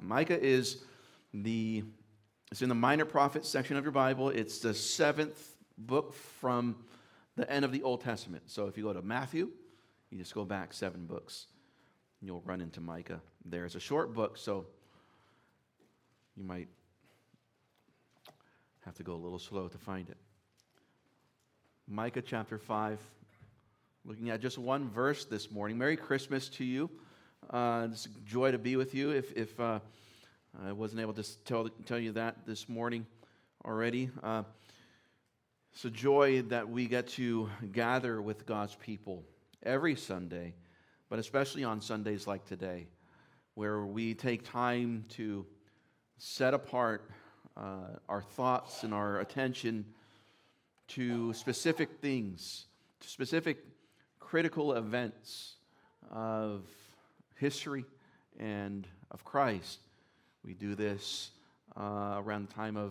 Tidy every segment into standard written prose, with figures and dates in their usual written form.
Micah is it's in the Minor Prophets section of your Bible. It's the 7th book from the end of the Old Testament. So if you go to Matthew, you just go back 7 books. You'll run into Micah. There's a short book, so you might have to go a little slow to find it. Micah chapter 5. Looking at just one verse this morning. Merry Christmas to you. It's a joy to be with you. If I wasn't able to tell you that this morning already. It's a joy that we get to gather with God's people every Sunday, but especially on Sundays like today, where we take time to set apart our thoughts and our attention to specific things, to specific critical events of history and of Christ. We do this around the time of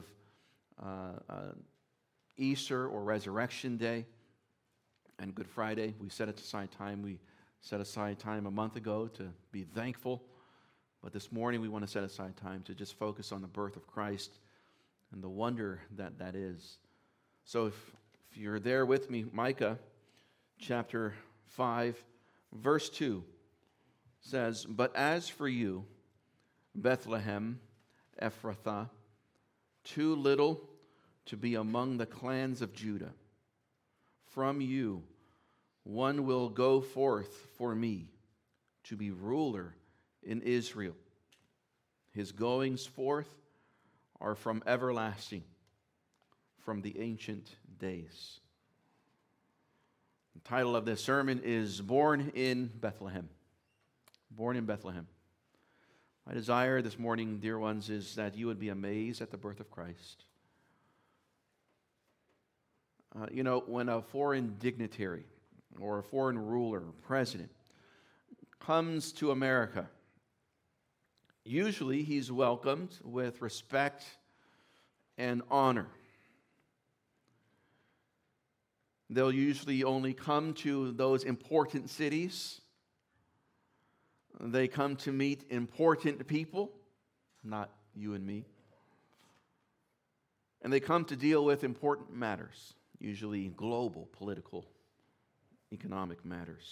Easter or Resurrection Day and Good Friday. We set aside time a month ago to be thankful. But this morning we want to set aside time to just focus on the birth of Christ and the wonder that is. So if you're there with me, Micah chapter 5, verse 2 says, "But as for you, Bethlehem, Ephrathah, too little to be among the clans of Judah. From you one will go forth for me to be ruler in Israel. His goings forth are from everlasting, from the ancient days." The title of this sermon is Born in Bethlehem. Born in Bethlehem. My desire this morning, dear ones, is that you would be amazed at the birth of Christ. When a foreign dignitary or a foreign ruler or president comes to America, usually he's welcomed with respect and honor. They'll usually only come to those important cities. They come to meet important people, not you and me. And they come to deal with important matters, usually global, political, economic matters.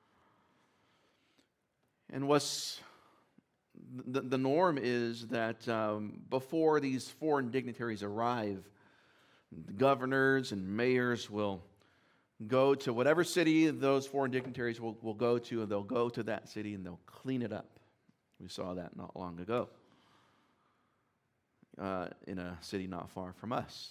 And what's the norm is that before these foreign dignitaries arrive, governors and mayors will go to whatever city those foreign dignitaries will go to, and they'll go to that city and they'll clean it up. We saw that not long ago in a city not far from us.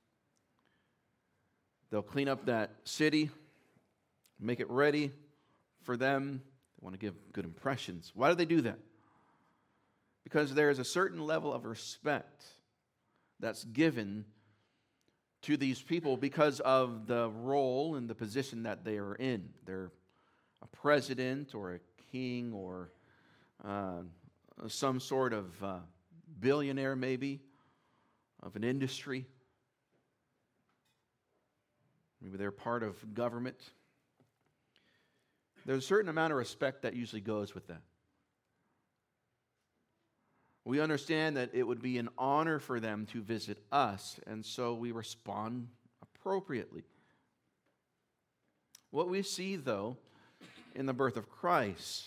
They'll clean up that city, make it ready for them. They want to give good impressions. Why do they do that? Because there is a certain level of respect that's given to these people because of the role and the position that they are in. They're a president or a king or some sort of billionaire maybe of an industry. Maybe they're part of government. There's a certain amount of respect that usually goes with that. We understand that it would be an honor for them to visit us, and so we respond appropriately. What we see, though, in the birth of Christ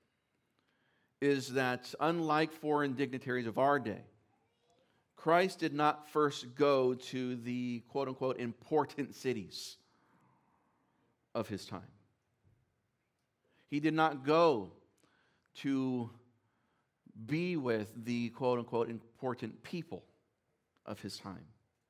is that, unlike foreign dignitaries of our day, Christ did not first go to the quote-unquote important cities of his time. He did not go to be with the quote-unquote important people of his time.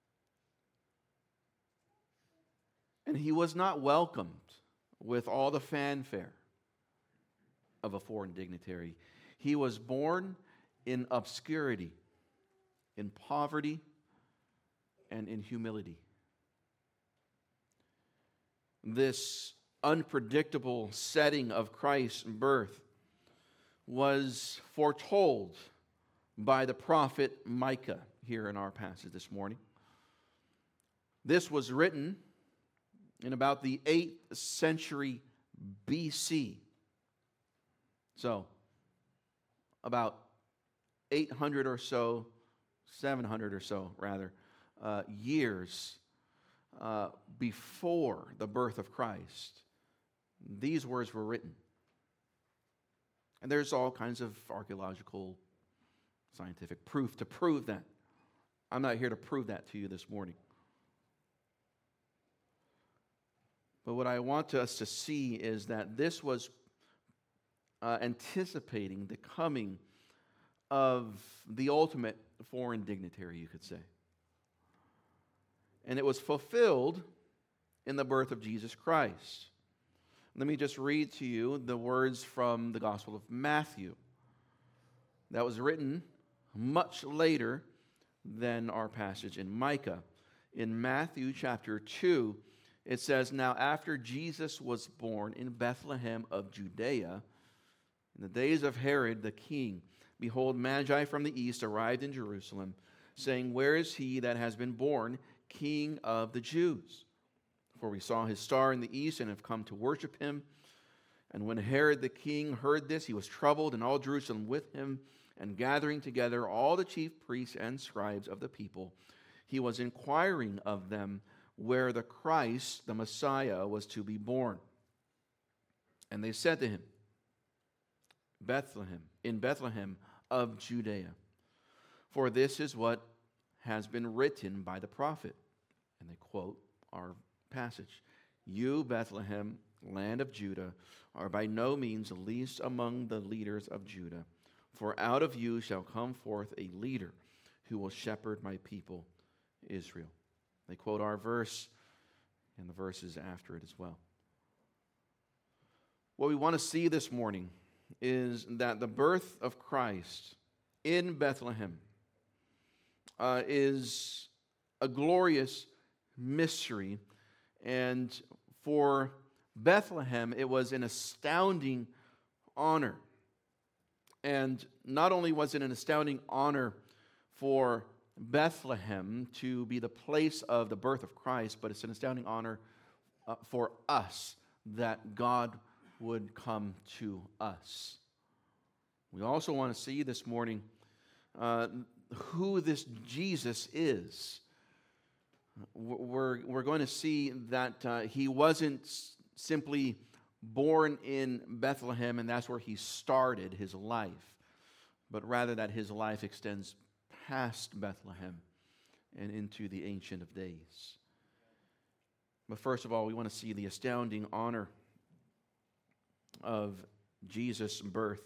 And he was not welcomed with all the fanfare of a foreign dignitary. He was born in obscurity, in poverty, and in humility. This unpredictable setting of Christ's birth was foretold by the prophet Micah here in our passage this morning. This was written in about the 8th century BC. So, about 800 or so, 700 or so, rather, years before the birth of Christ, these words were written. And there's all kinds of archaeological, scientific proof to prove that. I'm not here to prove that to you this morning. But what I want us to see is that this was anticipating the coming of the ultimate foreign dignitary, you could say. And it was fulfilled in the birth of Jesus Christ. Let me just read to you the words from the Gospel of Matthew. That was written much later than our passage in Micah. In Matthew chapter 2, it says, "Now after Jesus was born in Bethlehem of Judea, in the days of Herod the king, behold, Magi from the east arrived in Jerusalem, saying, 'Where is he that has been born King of the Jews? For we saw his star in the east and have come to worship him.' And when Herod the king heard this, he was troubled, and all Jerusalem with him. And gathering together all the chief priests and scribes of the people, he was inquiring of them where the Christ, the Messiah, was to be born. And they said to him, in Bethlehem of Judea. For this is what has been written by the prophet." And they quote our passage. "You, Bethlehem, land of Judah, are by no means least among the leaders of Judah. For out of you shall come forth a leader who will shepherd my people, Israel." They quote our verse and the verses after it as well. What we want to see this morning is that the birth of Christ in Bethlehem is a glorious mystery. And for Bethlehem, it was an astounding honor. And not only was it an astounding honor for Bethlehem to be the place of the birth of Christ, but it's an astounding honor for us that God would come to us. We also want to see this morning who this Jesus is. We're going to see that he wasn't simply born in Bethlehem and that's where he started his life, but rather that his life extends past Bethlehem and into the Ancient of Days. But first of all, we want to see the astounding honor of Jesus' birth.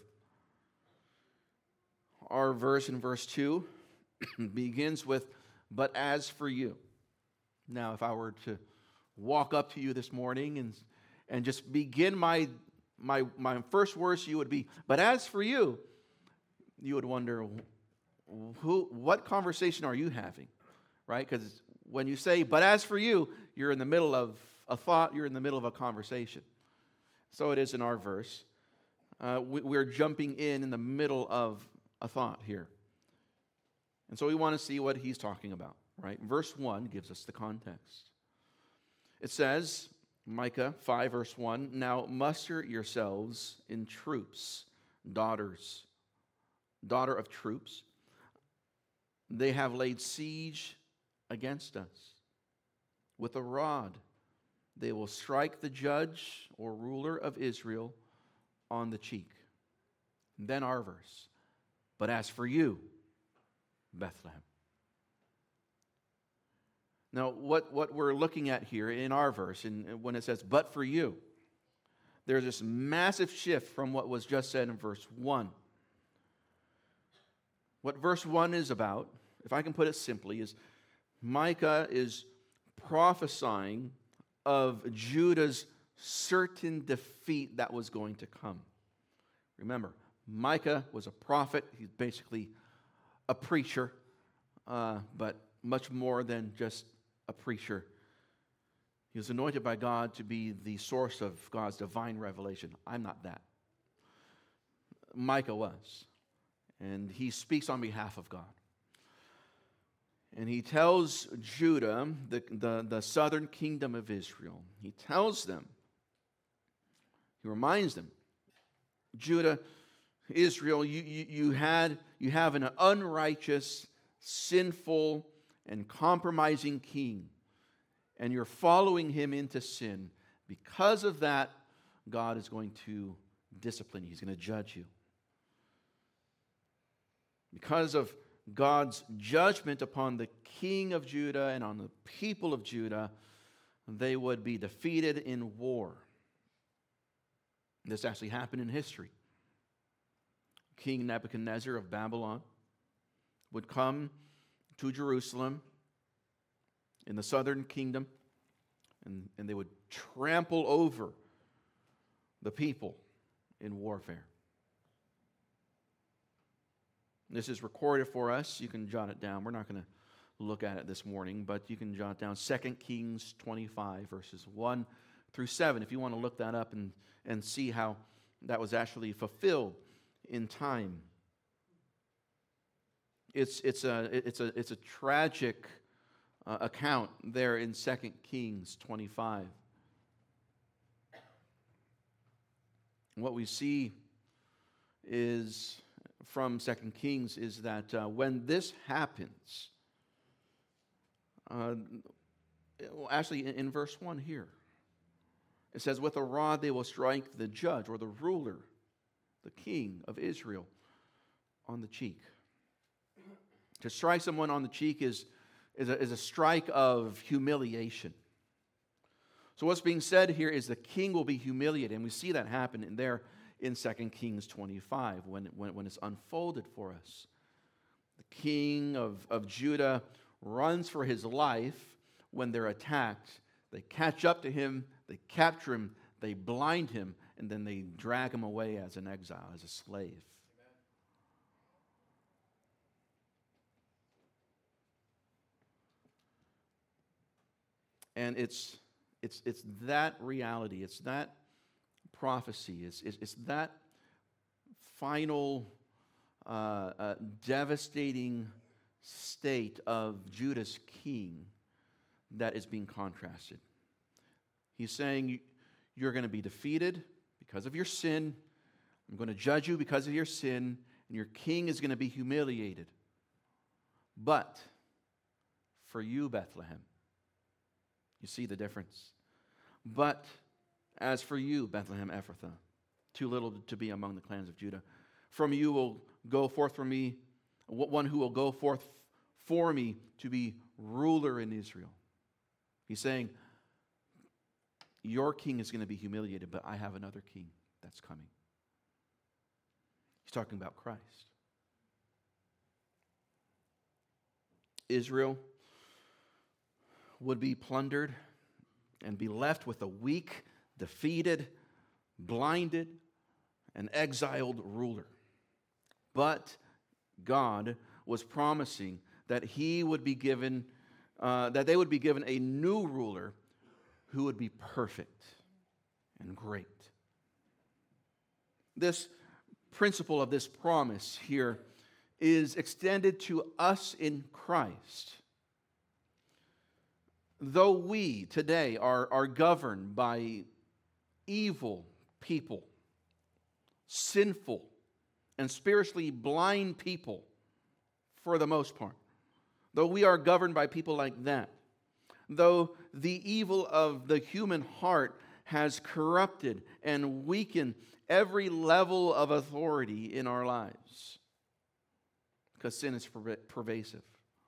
Our verse in verse 2 begins with, "But as for you." Now, if I were to walk up to you this morning and just begin my first words to you would be, "But as for you," you would wonder, what conversation are you having? Right? Because when you say, "But as for you," you're in the middle of a thought, you're in the middle of a conversation. So it is in our verse. We're jumping in the middle of a thought here. And so we want to see what he's talking about, right? Verse 1 gives us the context. It says, Micah 5, verse 1, "Now muster yourselves in troops, daughter of troops. They have laid siege against us. With a rod they will strike the judge or ruler of Israel on the cheek." And then our verse, "But as for you, Bethlehem." Now, what we're looking at here in our verse, and when it says, "But for you," there's this massive shift from what was just said in verse 1. What verse 1 is about, if I can put it simply, is Micah is prophesying of Judah's certain defeat that was going to come. Remember, Micah was a prophet. He's basically a preacher, but much more than just a preacher. He was anointed by God to be the source of God's divine revelation. I'm not that. Micah was. And he speaks on behalf of God. And he tells Judah, the southern kingdom of Israel, he tells them, he reminds them, Judah, Israel, you have an unrighteous, sinful, and compromising king, and you're following him into sin. Because of that, God is going to discipline you. He's going to judge you. Because of God's judgment upon the king of Judah and on the people of Judah, they would be defeated in war. This actually happened in history. King Nebuchadnezzar of Babylon would come to Jerusalem in the southern kingdom, and they would trample over the people in warfare. This is recorded for us. You can jot it down. We're not going to look at it this morning, but you can jot down 2 Kings 25, verses 1 through 7, if you want to look that up and see how that was actually fulfilled in time. It's a tragic account there in 2 Kings 25. What we see is from 2 Kings is that when this happens, actually in verse 1 here, it says, with a rod they will strike the judge or the ruler, the king of Israel, on the cheek. To strike someone on the cheek is a strike of humiliation. So what's being said here is the king will be humiliated, and we see that happen there in 2 Kings 25 when it's unfolded for us. The king of Judah runs for his life when they're attacked. They catch up to him, they capture him, they blind him, and then they drag him away as an exile, as a slave. And it's that reality, it's that prophecy, it's that final devastating state of Judah's king that is being contrasted. He's saying, you're going to be defeated because of your sin. I'm going to judge you because of your sin, and your king is going to be humiliated. But for you, Bethlehem, you see the difference. But as for you, Bethlehem Ephrathah, too little to be among the clans of Judah, from you will go forth from me one who will go forth for me to be ruler in Israel. He's saying, your king is going to be humiliated, but I have another king that's coming. He's talking about Christ. Israel would be plundered and be left with a weak, defeated, blinded, and exiled ruler. But God was promising that he would be given, that they would be given a new ruler who would be perfect and great. This principle of this promise here is extended to us in Christ. Though we today are governed by evil people, sinful and spiritually blind people for the most part, though we are governed by people like that, though the evil of the human heart has corrupted and weakened every level of authority in our lives, because sin is pervasive.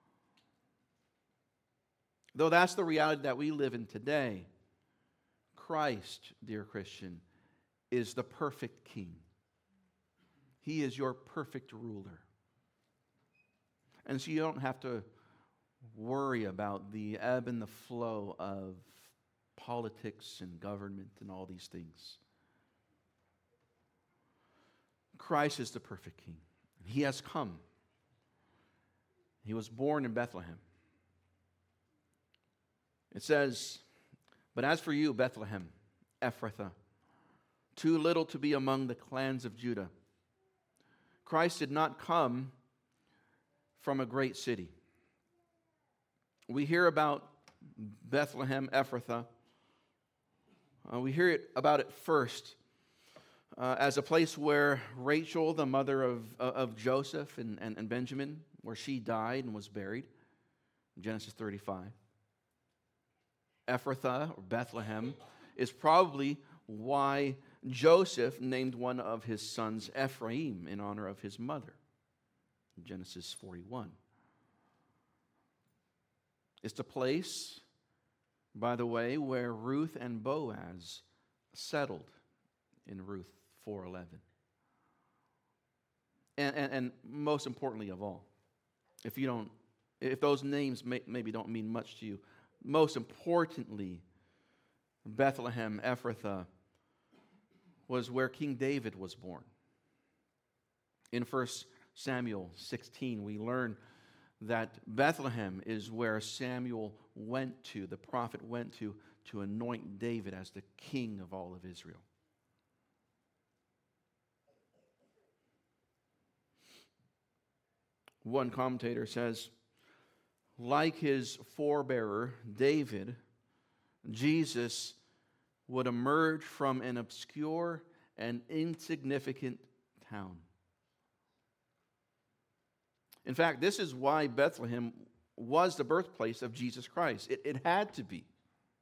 Though that's the reality that we live in today, Christ, dear Christian, is the perfect king. He is your perfect ruler. And so you don't have to worry about the ebb and the flow of politics and government and all these things. Christ is the perfect king. He has come. He was born in Bethlehem. It says, but as for you, Bethlehem, Ephrathah, too little to be among the clans of Judah. Christ did not come from a great city. We hear about Bethlehem, Ephrathah. We hear about it first as a place where Rachel, the mother of Joseph and Benjamin, where she died and was buried, Genesis 35. Ephrathah, or Bethlehem, is probably why Joseph named one of his sons Ephraim in honor of his mother, Genesis 41. It's the place, by the way, where Ruth and Boaz settled in Ruth 4:11. And most importantly of all, if those names maybe don't mean much to you, most importantly, Bethlehem, Ephrathah, was where King David was born. In 1 Samuel 16, we learn that Bethlehem is where Samuel went to, the prophet went to anoint David as the king of all of Israel. One commentator says, like his forebearer, David, Jesus would emerge from an obscure and insignificant town. In fact, this is why Bethlehem was the birthplace of Jesus Christ. It had to be.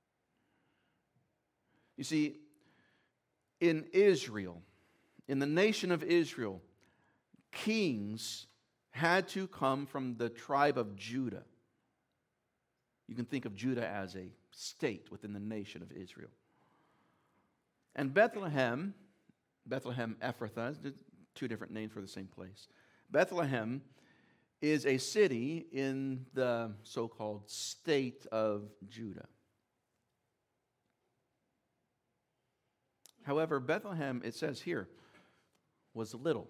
You see, in Israel, in the nation of Israel, kings had to come from the tribe of Judah. You can think of Judah as a state within the nation of Israel. And Bethlehem, Ephrathah, two different names for the same place. Bethlehem is a city in the so-called state of Judah. However, Bethlehem, it says here, was little.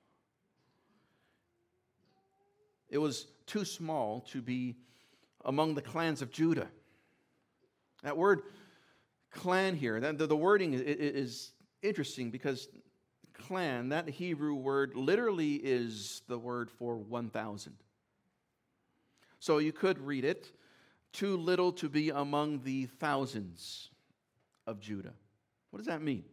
It was too small to be among the clans of Judah. That word clan here, the wording is interesting because clan, that Hebrew word, literally is the word for 1,000. So you could read it, too little to be among the thousands of Judah. What does that mean?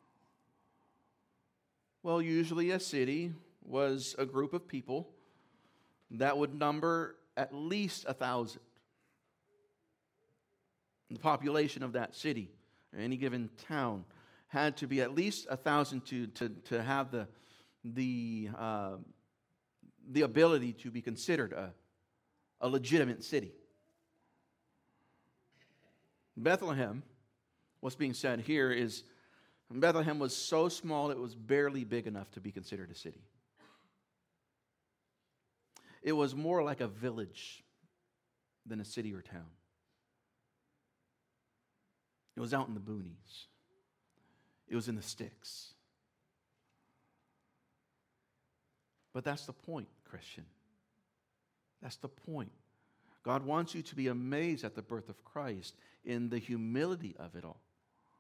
Well, usually a city was a group of people that would number at least 1,000. The population of that city, or any given town, had to be at least 1,000 to have the ability to be considered a legitimate city. Bethlehem, what's being said here is Bethlehem was so small it was barely big enough to be considered a city. It was more like a village than a city or town. It was out in the boonies. It was in the sticks. But that's the point, Christian. That's the point. God wants you to be amazed at the birth of Christ in the humility of it all.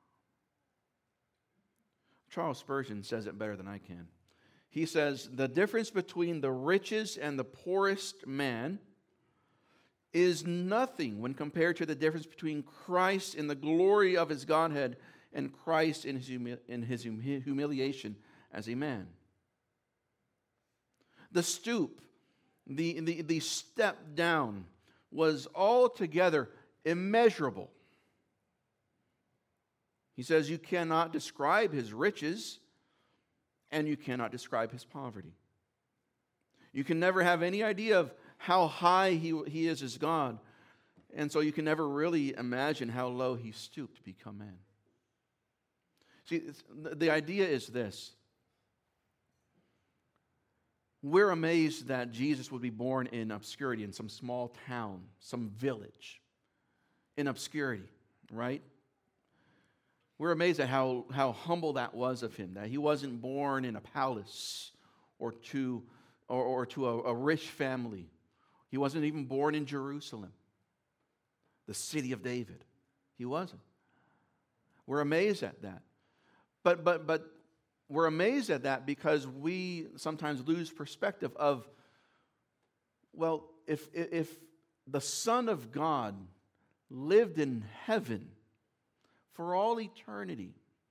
Charles Spurgeon says it better than I can. He says, the difference between the richest and the poorest man is nothing when compared to the difference between Christ in the glory of his Godhead and Christ in his humiliation as a man. The stoop, the step down was altogether immeasurable. He says you cannot describe his riches and you cannot describe his poverty. You can never have any idea of how high he is as God, and so you can never really imagine how low he stooped to become man. See, the idea is this. We're amazed that Jesus would be born in obscurity, in some small town, some village, in obscurity, right? We're amazed at how humble that was of him, that he wasn't born in a palace or to a rich family. He wasn't even born in Jerusalem, the city of David. He wasn't. We're amazed at that. But we're amazed at that because we sometimes lose perspective of, well, if the Son of God lived in heaven for all eternity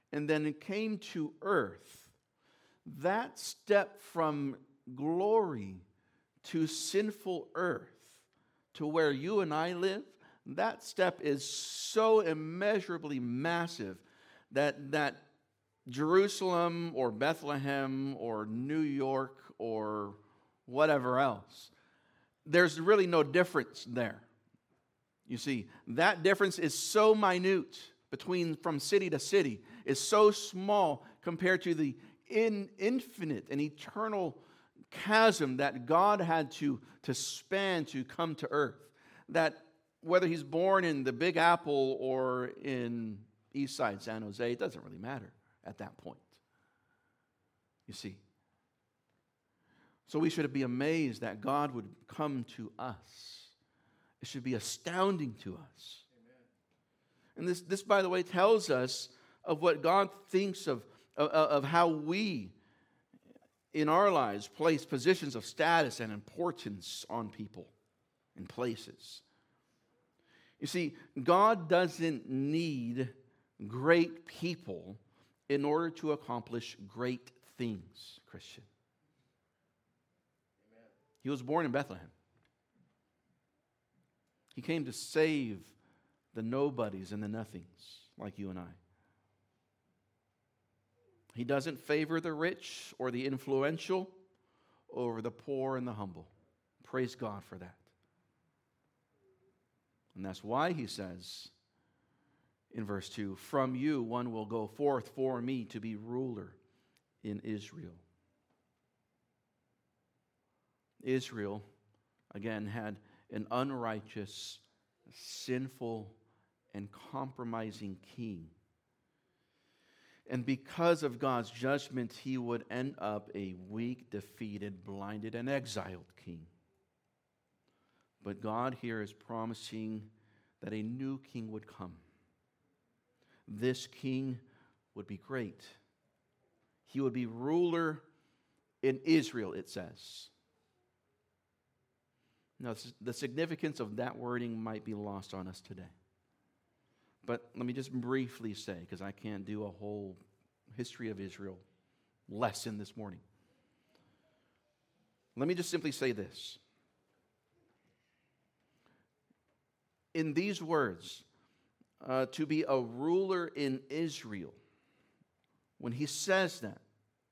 and then it came to earth, that step from glory to sinful earth, to where you and I live, that step is so immeasurably massive that Jerusalem or Bethlehem or New York or whatever else, there's really no difference there. You see, that difference is so minute from city to city, is so small compared to the infinite and eternal chasm that God had to span to come to earth. That whether he's born in the Big Apple or in East Side San Jose, it doesn't really matter at that point. You see. So we should be amazed that God would come to us. It should be astounding to us. Amen. And this, by the way, tells us of what God thinks of how we, in our lives, place positions of status and importance on people and places. You see, God doesn't need great people in order to accomplish great things, Christian. Amen. He was born in Bethlehem. He came to save the nobodies and the nothings like you and I. He doesn't favor the rich or the influential over the poor and the humble. Praise God for that. And that's why he says in verse 2, "From you one will go forth for me to be ruler in Israel." Israel, again, had an unrighteous, sinful, and compromising king. And because of God's judgment, he would end up a weak, defeated, blinded, and exiled king. But God here is promising that a new king would come. This king would be great. He would be ruler in Israel, it says. Now, the significance of that wording might be lost on us today. But let me just briefly say, because I can't do a whole history of Israel lesson this morning. Let me just simply say this. In these words, to be a ruler in Israel, when he says that,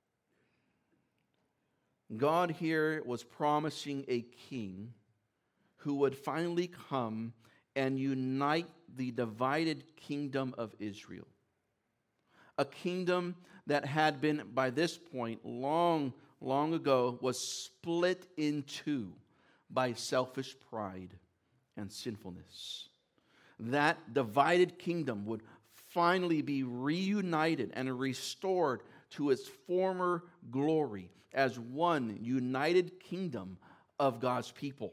God here was promising a king who would finally come and unite the divided kingdom of Israel. A kingdom that had been, by this point, long ago, was split in two by selfish pride and sinfulness. That divided kingdom would finally be reunited and restored to its former glory as one united kingdom of God's people.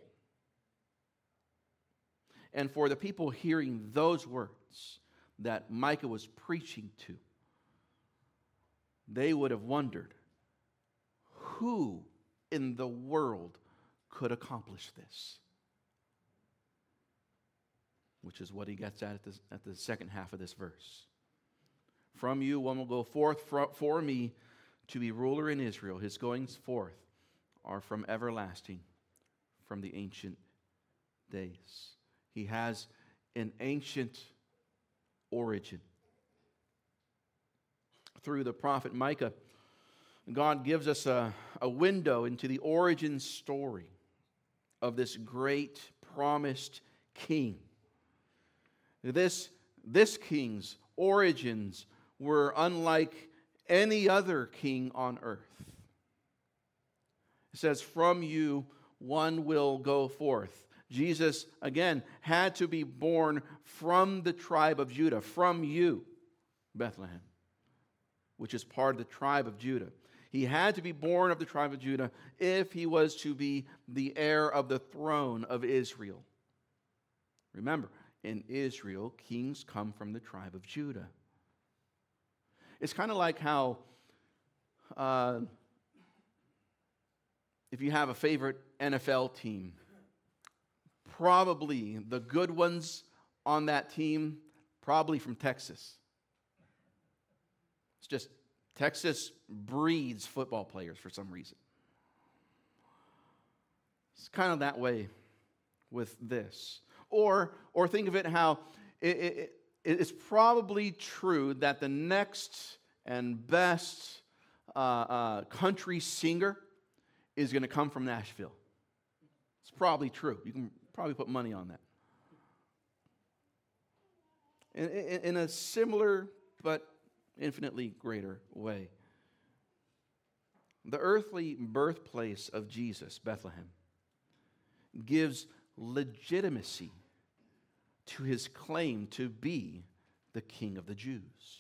And for the people hearing those words that Micah was preaching to, they would have wondered, who in the world could accomplish this? Which is what he gets at the second half of this verse. From you one will go forth for me to be ruler in Israel. His goings forth are from everlasting, from the ancient days. He has an ancient origin. Through the prophet Micah, God gives us a window into the origin story of this great promised king. This king's origins were unlike any other king on earth. It says, "From you one will go forth." Jesus, again, had to be born from the tribe of Judah, from you, Bethlehem, which is part of the tribe of Judah. He had to be born of the tribe of Judah if he was to be the heir of the throne of Israel. Remember, in Israel, kings come from the tribe of Judah. It's kind of like how if you have a favorite NFL team, probably the good ones on that team, probably from Texas. It's just Texas breeds football players for some reason. It's kind of that way with this. Or think of it how it's probably true that the next and best country singer is going to come from Nashville. It's probably true. You can probably put money on that. In a similar but infinitely greater way, the earthly birthplace of Jesus, Bethlehem, gives legitimacy to his claim to be the King of the Jews.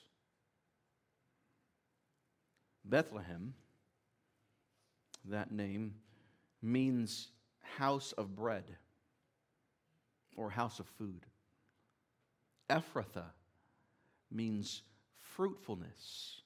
Bethlehem, that name, means house of bread or house of food. Ephrathah means fruitfulness.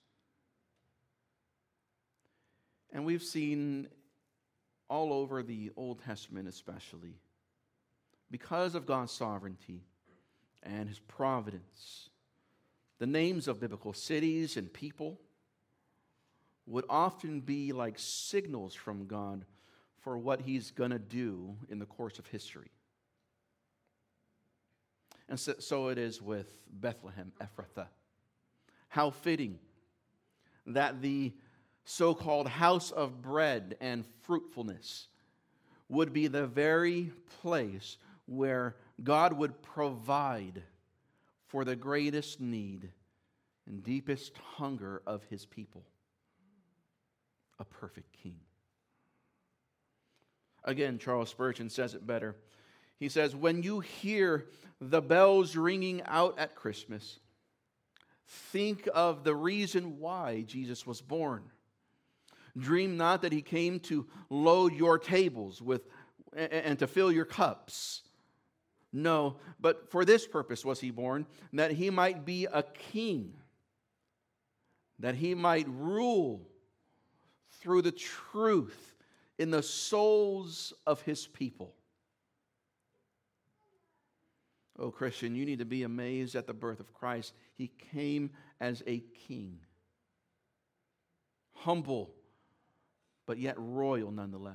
And we've seen all over the Old Testament especially, because of God's sovereignty and his providence, the names of biblical cities and people would often be like signals from God for what he's going to do in the course of history. And so it is with Bethlehem, Ephrathah. How fitting that the so-called house of bread and fruitfulness would be the very place where God would provide for the greatest need and deepest hunger of his people, a perfect king. Again, Charles Spurgeon says it better. He says, when you hear the bells ringing out at Christmas, think of the reason why Jesus was born. Dream not that he came to load your tables and to fill your cups. No, but for this purpose was he born, that he might be a king, that he might rule through the truth in the souls of his people. Oh, Christian, you need to be amazed at the birth of Christ. He came as a king. Humble, but yet royal nonetheless.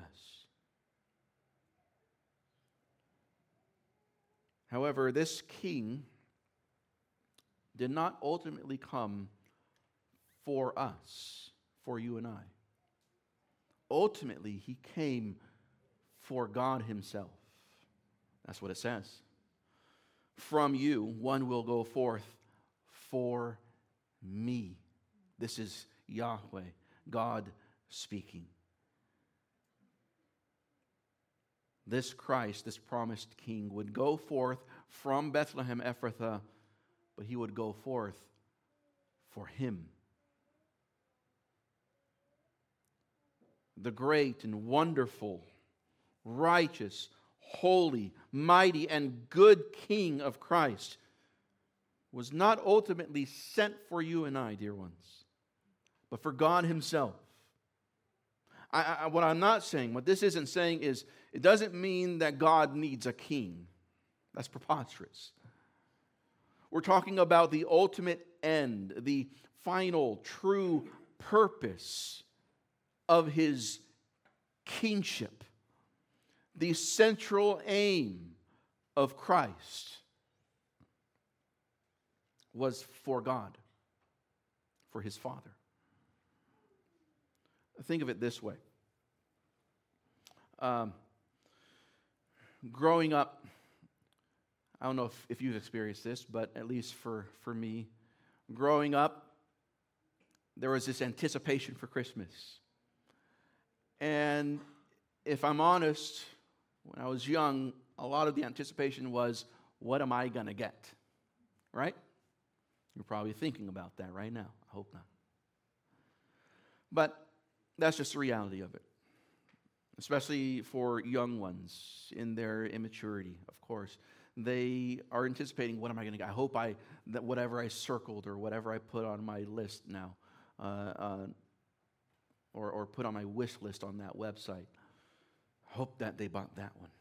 However, this king did not ultimately come for us, for you and I. Ultimately, he came for God himself. That's what it says. From you, one will go forth for me. This is Yahweh, God speaking. This Christ, this promised king, would go forth from Bethlehem Ephrathah, but he would go forth for him. The great and wonderful, righteous, holy, mighty, and good King of Christ was not ultimately sent for you and I, dear ones, but for God himself. What I'm not saying, what this isn't saying is, it doesn't mean that God needs a king. That's preposterous. We're talking about the ultimate end, the final, true purpose of his kingship. The central aim of Christ was for God, for his Father. Think of it this way. Growing up, I don't know if you've experienced this, but at least for me, growing up, there was this anticipation for Christmas. And if I'm honest, when I was young, a lot of the anticipation was, what am I going to get? Right? You're probably thinking about that right now. I hope not. But that's just the reality of it. Especially for young ones in their immaturity, of course. They are anticipating, what am I going to get? I hope that whatever I circled or whatever I put on my list now, or put on my wish list on that website, hope that they bought that one.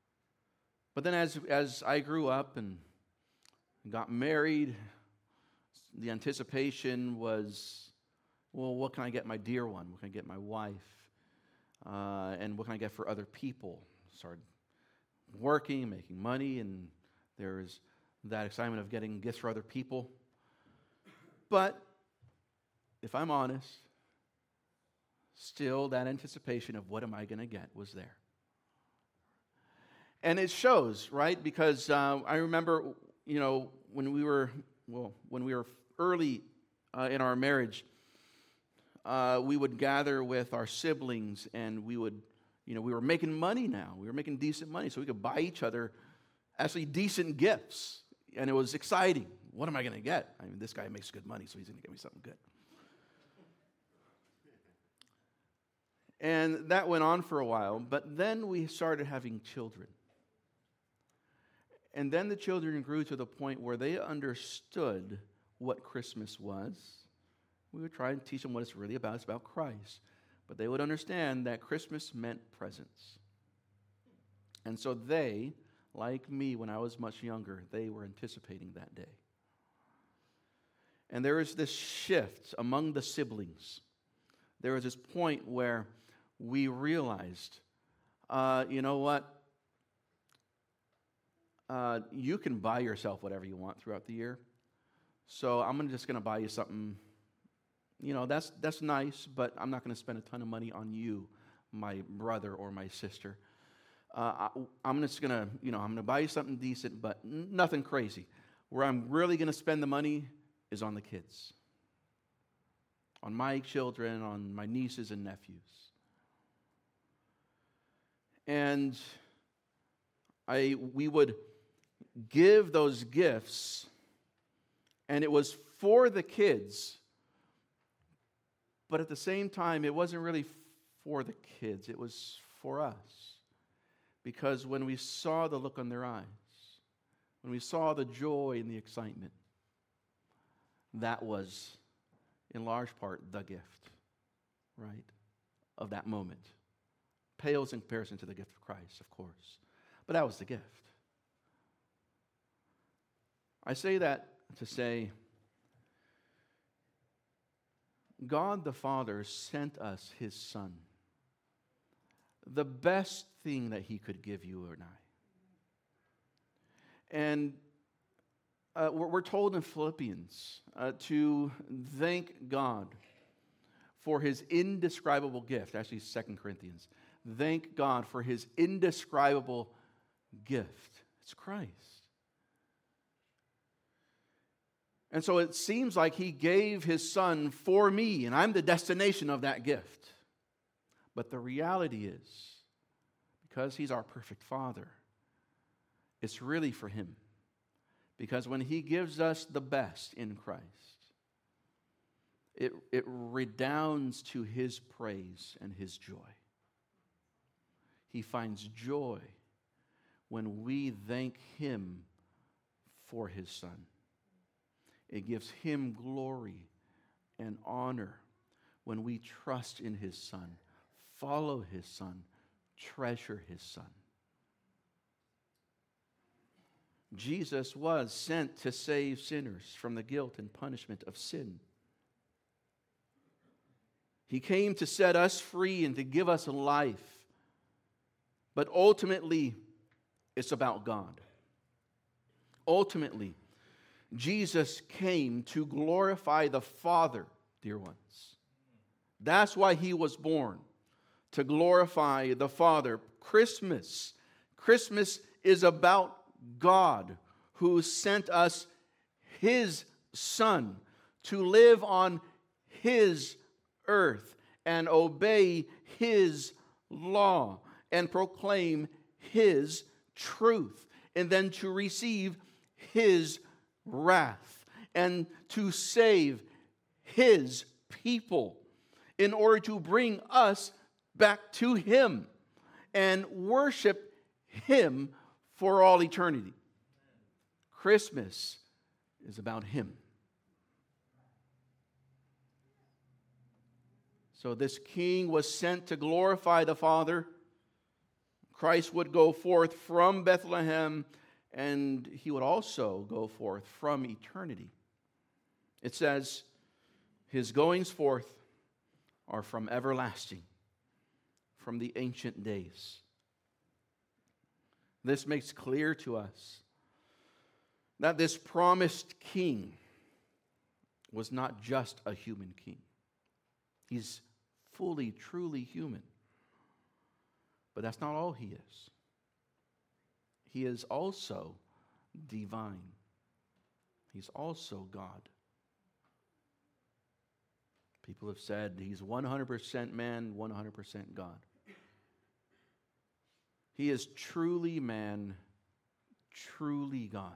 But then as I grew up and got married, The anticipation was, well, what can I get my dear one? What can I get my wife? And what can I get for other people? Started working, making money, and there's that excitement of getting gifts for other people. But if I'm honest, still that anticipation of what am I going to get was there. And it shows, right? Because I remember, when we were early in our marriage, we would gather with our siblings, and we were making money now. We were making decent money, so we could buy each other actually decent gifts. And it was exciting. What am I going to get? I mean, this guy makes good money, so he's going to get me something good. And that went on for a while, but then we started having children. And then the children grew to the point where they understood what Christmas was. We would try and teach them what it's really about. It's about Christ. But they would understand that Christmas meant presents. And so they, like me when I was much younger, they were anticipating that day. And there was this shift among the siblings. There was this point where we realized, you know what? You can buy yourself whatever you want throughout the year. So I'm just going to buy you something. That's nice, but I'm not going to spend a ton of money on you, my brother or my sister. I'm just going to, I'm going to buy you something decent, but nothing crazy. Where I'm really going to spend the money is on the kids, on my children, on my nieces and nephews. And we would give those gifts, and it was for the kids, but at the same time, it wasn't really for the kids. It was for us. Because when we saw the look on their eyes, when we saw the joy and the excitement, that was, in large part, the gift, right, of that moment. Pales in comparison to the gift of Christ, of course. But that was the gift. I say that to say, God the Father sent us His Son, the best thing that He could give you and I. And we're told in Philippians to thank God for His indescribable gift. Actually, 2 Corinthians. Thank God for His indescribable gift. It's Christ. And so it seems like He gave His Son for me, and I'm the destination of that gift. But the reality is, because He's our perfect Father, it's really for Him. Because when He gives us the best in Christ, it redounds to His praise and His joy. He finds joy when we thank Him for His Son. It gives Him glory and honor when we trust in His Son, follow His Son, treasure His Son. Jesus was sent to save sinners from the guilt and punishment of sin. He came to set us free and to give us a life. But ultimately, it's about God. Ultimately, Jesus came to glorify the Father, dear ones. That's why He was born, to glorify the Father. Christmas is about God, who sent us His Son to live on His earth and obey His law and proclaim His truth, and then to receive His wrath and to save His people in order to bring us back to Him and worship Him for all eternity. Christmas is about Him. So this king was sent to glorify the Father. Christ would go forth from Bethlehem, and He would also go forth from eternity. It says, His goings forth are from everlasting, from the ancient days. This makes clear to us that this promised king was not just a human king. He's fully, truly human. But that's not all he is. He is also divine. He's also God. People have said he's 100% man, 100% God. He is truly man, truly God.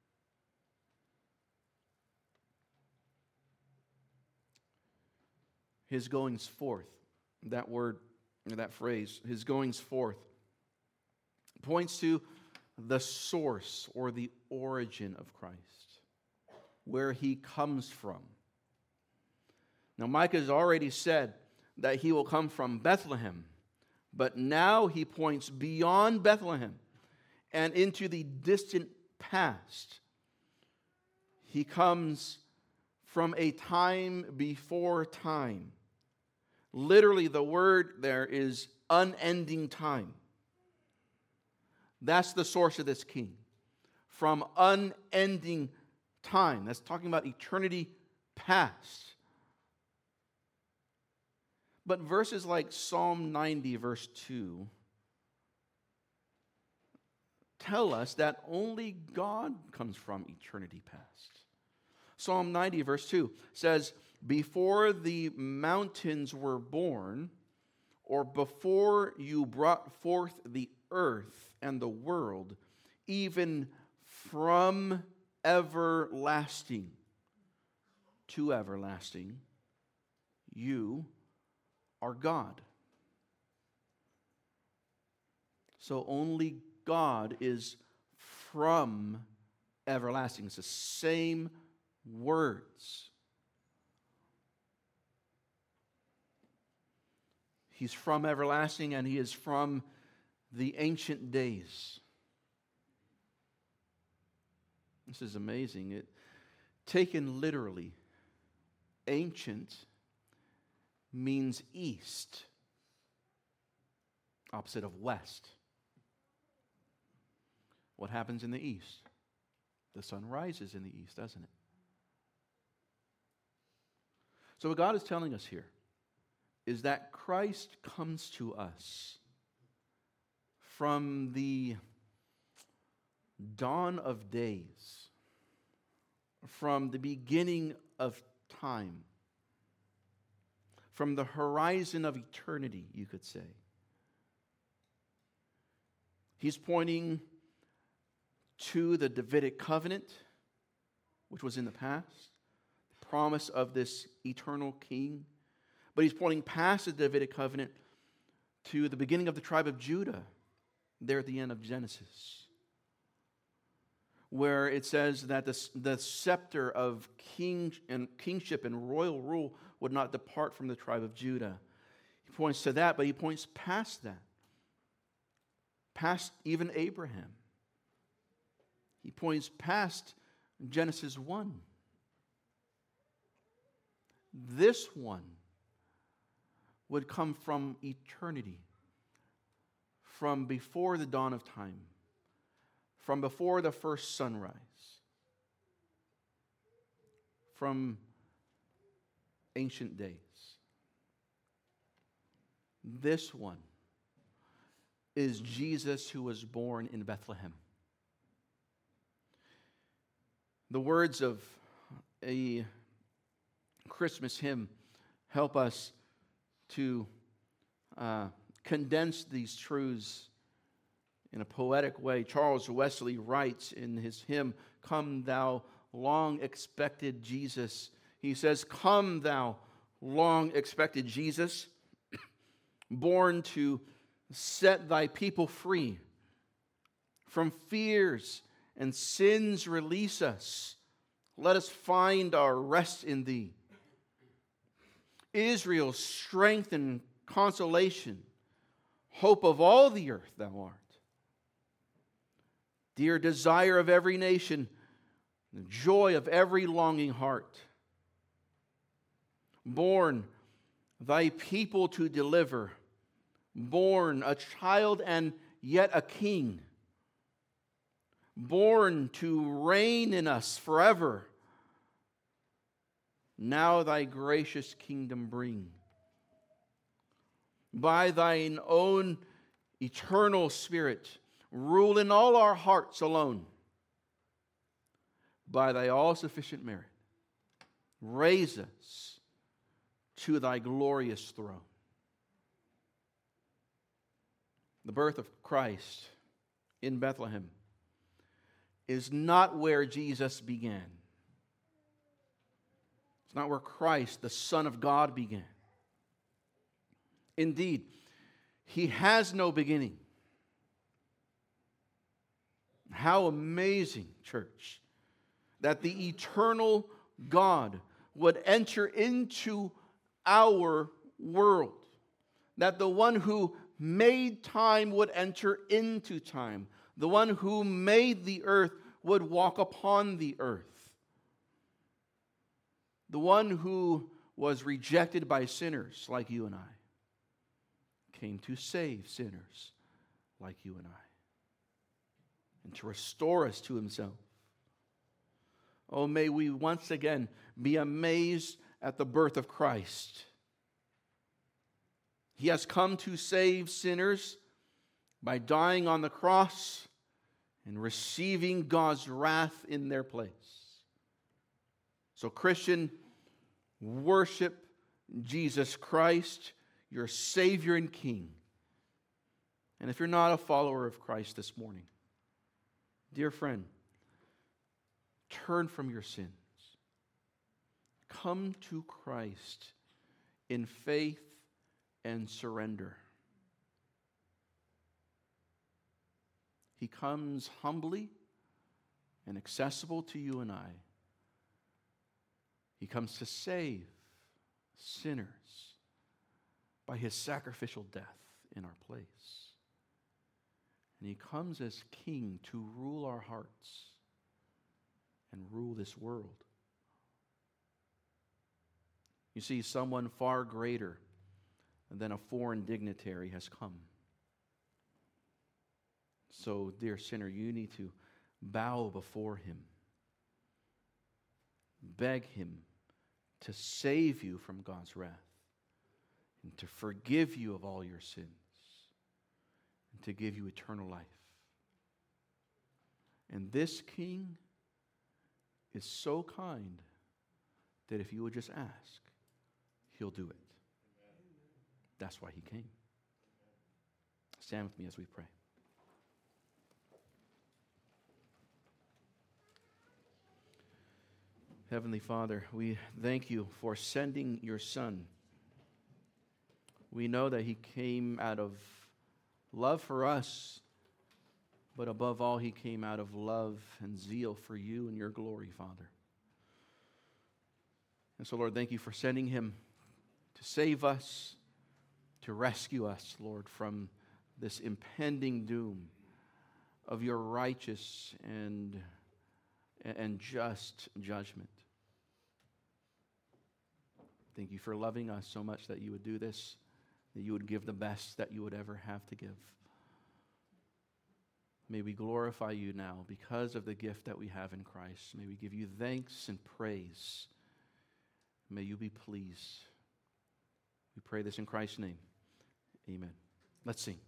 His goings forth, that word, that phrase, his goings forth, points to the source or the origin of Christ, where he comes from. Now, Micah has already said that he will come from Bethlehem, but now he points beyond Bethlehem and into the distant past. He comes from a time before time. Literally, the word there is unending time. That's the source of this king. From unending time. That's talking about eternity past. But verses like Psalm 90, verse 2, tell us that only God comes from eternity past. Psalm 90, verse 2 says, before the mountains were born, or before you brought forth the earth and the world, even from everlasting to everlasting, you are God. So only God is from everlasting. It's the same words. He's from everlasting, and he is from the ancient days. This is amazing. Taken literally, ancient means east, opposite of west. What happens in the east? The sun rises in the east, doesn't it? So what God is telling us here is that Christ comes to us from the dawn of days, from the beginning of time, from the horizon of eternity, you could say. He's pointing to the Davidic covenant, which was in the past, the promise of this eternal king. But he's pointing past the Davidic covenant to the beginning of the tribe of Judah, there at the end of Genesis, where it says that the scepter of kingship and royal rule would not depart from the tribe of Judah. He points to that, but he points past that, past even Abraham. He points past Genesis 1. This one would come from eternity, from before the dawn of time, from before the first sunrise, from ancient days. This one is Jesus who was born in Bethlehem. The words of a Christmas hymn help us to condense these truths in a poetic way. Charles Wesley writes in his hymn, "Come thou long expected Jesus." He says, "Come thou long expected Jesus, born to set thy people free. From fears and sins release us. Let us find our rest in thee. Israel's strength and consolation, hope of all the earth thou art. Dear desire of every nation, the joy of every longing heart. born thy people to deliver, born a child and yet a king, born to reign in us forever. Now thy gracious kingdom bring. By thine own eternal Spirit, rule in all our hearts alone. By thy all-sufficient merit, raise us to thy glorious throne. The birth of Christ in Bethlehem is not where Jesus began. It's not where Christ, the Son of God, began. Indeed, he has no beginning. How amazing, church, that the eternal God would enter into our world. That the one who made time would enter into time. The one who made the earth would walk upon the earth. The one who was rejected by sinners like you and I came to save sinners like you and I and to restore us to himself. Oh, may we once again be amazed at the birth of Christ. He has come to save sinners by dying on the cross and receiving God's wrath in their place. So, Christian, worship Jesus Christ, your Savior and King. And if you're not a follower of Christ this morning, dear friend, turn from your sins. Come to Christ in faith and surrender. He comes humbly and accessible to you and I. He comes to save sinners by his sacrificial death in our place. And he comes as king to rule our hearts and rule this world. You see, someone far greater than a foreign dignitary has come. So, dear sinner, you need to bow before him. Beg him to save you from God's wrath and to forgive you of all your sins and to give you eternal life. And this king is so kind that if you would just ask, he'll do it. That's why he came. Stand with me as we pray. Heavenly Father, we thank you for sending your Son. We know that he came out of love for us, but above all, he came out of love and zeal for you and your glory, Father. And so, Lord, thank you for sending him to save us, to rescue us, Lord, from this impending doom of your righteous and just judgment. Thank you for loving us so much that you would do this, that you would give the best that you would ever have to give. May we glorify you now because of the gift that we have in Christ. May we give you thanks and praise. May you be pleased. We pray this in Christ's name. Amen. Let's sing.